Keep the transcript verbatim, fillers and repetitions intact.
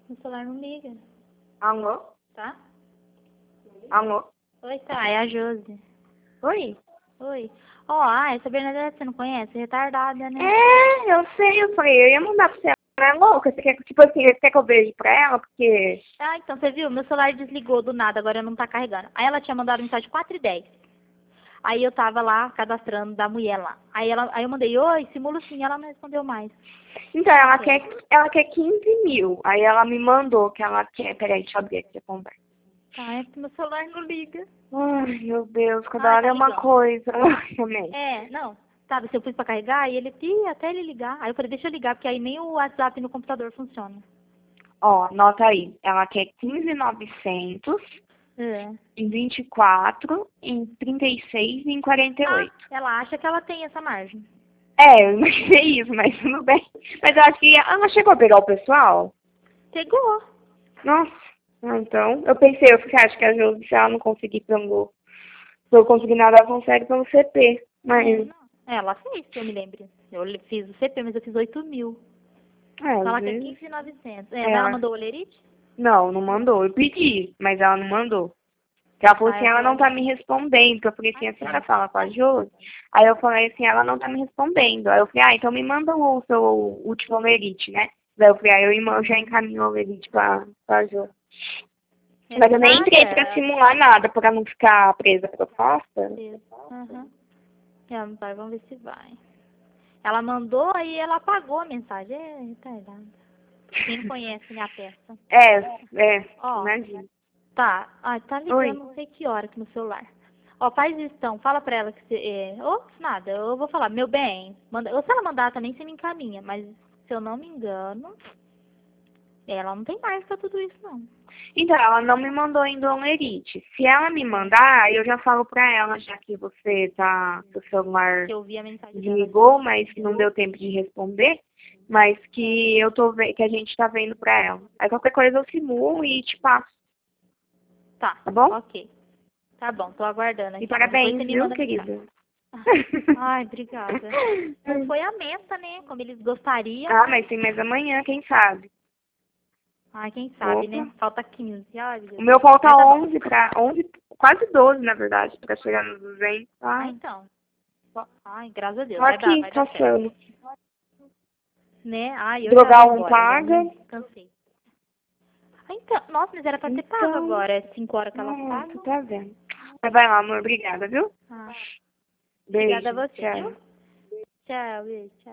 Meu celular não liga, Alô? tá? Alô? Oi, tá, é a Josi. Oi? Oi. Ó, ah, essa Bernadette você não conhece? Retardada, né? É, eu sei, eu falei, eu ia mandar pra você. Ela é louca, você quer, tipo assim, você quer que eu veja pra ela? Porque... Ah, então, você viu? Meu celular desligou do nada, agora não tá carregando. Aí ela tinha mandado mensagem quatro e dez. Aí eu tava lá, cadastrando da mulher lá. Aí, ela, aí eu mandei, oi, simula sim, ela não respondeu mais. Então, ela Ok. quer, ela quer quinze mil. Aí ela me mandou que ela quer... Peraí, deixa eu abrir aqui a conversa. Tá, é porque meu celular não liga. Ai, meu Deus, cada Ai, hora tá é uma ligando. coisa. Ai, também. É, não. Sabe, se eu fui pra carregar, e ele, ih, até ele ligar. Aí eu falei, deixa eu ligar, porque aí nem o WhatsApp no computador funciona. Ó, anota aí. Ela quer quinze mil e novecentos É. em vinte e quatro, em trinta e seis e em quarenta e Ah, oito. ela acha que ela tem essa margem. É, eu imaginei isso, mas tudo bem. Mas eu acho que ela chegou a pegar o pessoal. Pegou. Nossa, ah, então, eu pensei, eu fiquei, acho que a Josi, se ela não conseguir pelo, se eu conseguir nada, ela consegue pelo C P. É, Mas, não. É, ela fez, que eu me lembro. Eu le- fiz o C P, mas eu fiz oito mil. é, Então às ela quer vezes, quinze mil e novecentos. É, mas ela ela, mandou o olerite? não, não mandou. Eu pedi, mas ela não mandou. Porque ela falou Tá, assim, eu ela não vou... tá me respondendo. Eu falei assim, a senhora Aqui. fala com a Josi? Aí eu falei assim, ela não tá me respondendo. Aí eu falei, ah, então me manda o seu último olerite, né? Daí eu falei, ah, eu, eu já encaminho o olerite pra, pra Josi. Mas eu nem entrei pra Nada. simular nada, pra não ficar presa à proposta. Aham. É, vai, vamos ver se vai. Ela mandou e ela apagou a mensagem. É, retardada. Quem não conhece, né, a peça. É, é, Ó, imagina. tá. Ai, tá ligando Oi. não sei que hora aqui no celular. Ó, faz isso então. Fala pra ela que você... É... Ou nada, eu vou falar. Meu bem, manda... ou se ela mandar também, você me encaminha. Mas, se eu não me engano, ela não tem mais pra tudo isso, não. Então, ela não me mandou ainda o Lerite. Se ela me mandar, eu já falo pra ela, já que você tá, seu celular Que eu vi a mensagem dela aqui. desligou, mas que não deu tempo de responder, mas que eu tô ve- que a gente tá vendo pra ela. Aí qualquer coisa eu simulo e te passo, Tá, tá bom? ok. Tá bom, tô aguardando E aqui. Então, depois você parabéns, me viu, manda mensagem. querida? Ai, obrigada. Não foi a meta, né? Como eles gostariam, Ah, mas... mas tem mais amanhã, quem sabe? Ai, quem sabe, Opa. né? Falta quinze. Ai, O Jesus. meu falta Mas tá bom. onze pra, onze, quase doze, na verdade, pra chegar nos duzentos. Ah, Ah, então. Ai, graças a tô Deus. Vai dar, aqui, vai dar certo. caçando. Né? Ai, eu já vou Drogar um embora. Já paga. me cansei. Ah, então. Nossa, mas era pra ter pago Então, agora. É cinco horas que elas ah, tu pagam. tá vendo. Mas vai lá, amor. Obrigada, viu? Ah, obrigada a Beijo. você, Tchau. viu? Tchau, beijo. Tchau.